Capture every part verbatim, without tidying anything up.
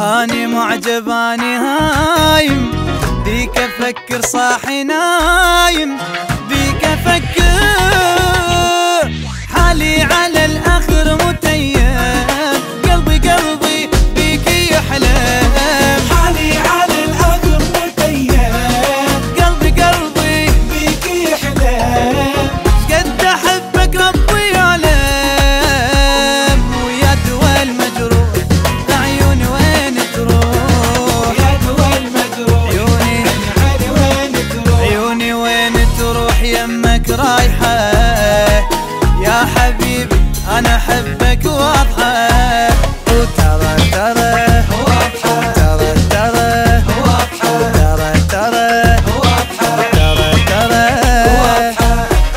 اني معجب اني هايم بيك افكر صاحي نايم بيك افكر حالي على الاخر متيم قلبي قلبي بيك يحلم حالي على الاخر متيم قلبي قلبي بيك يحلم قد احبك ربي يعلم ويا دوا المجروح عيوني وين تروح يا دوا المجروح عيوني وين تروح عيوني وين تروح يمك رايحه يا حبيبي انا احبك واضحه وترى ترى واضحه ترى ترى واضحه ترى ترى واضحه ترى ترى واضحه.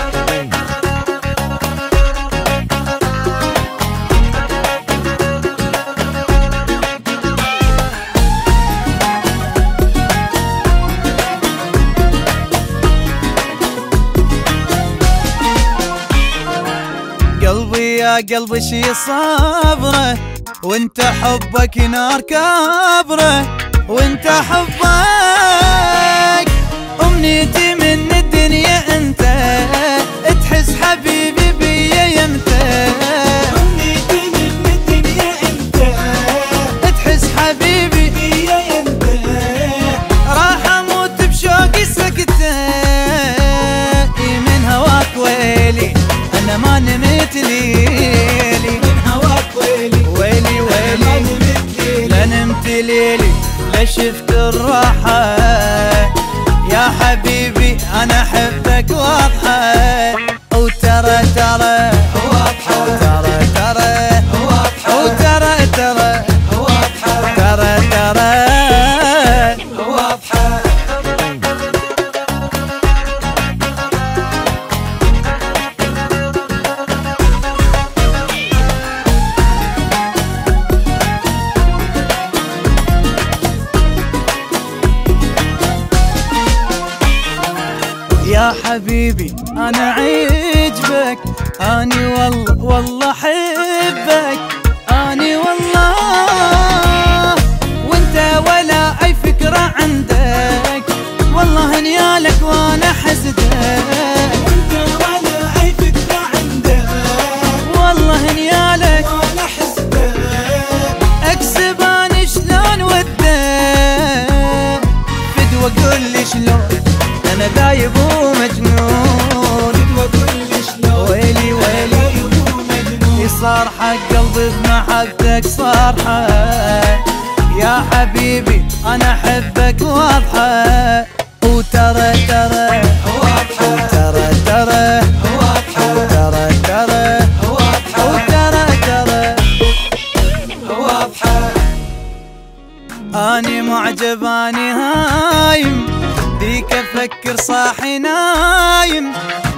قلبي يا قلبي شي صبره وانت حبك نار كبره وانت حبك امنيتي من الدنيا انت تحس حبيبي بيا يمتى امنيتي من الدنيا انت تحس حبيبي بيا يمتى راح اموت بشوقي سكتة من هواك ويلي انا ما نمت ليلي من هواك ويلي ويلي ويلي لا نمت ليلي لا شفت الراحة يا حبيبي انا احبك واضحة وترى ترى واضحة ترى ترى واضحة وترى ترى واضحة ترى ترى واضحة. يا حبيبي انا عجبك اني والله والله احبك اني والله وانت ولا اي فكرة عندك والله هنيالك وانا حسدك وانت ولا اي فكرة عندك والله هنيالك وانا حسدك اكسب اني شلون ودك فدوى قول لي شلون انا دايب ومجنون وكل شلون ويلي ويلي صار حق قلبي بمحبتك صار حق يا حبيبي انا احبك واضحه وترى ترى واضحه ترى ترى واضحه ترى ترى واضحه وترى ترى واضحه. اني معجب اني هايم بيك افكر صاحي نايم